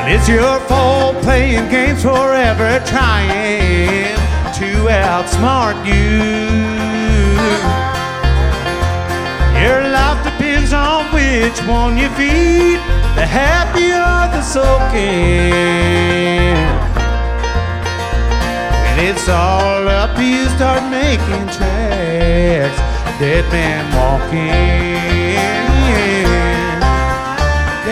It's your fault playing games forever, trying to outsmart you. Your life depends on which one you feed, the happier the soaking. When it's all up, you start making tracks, dead man walking.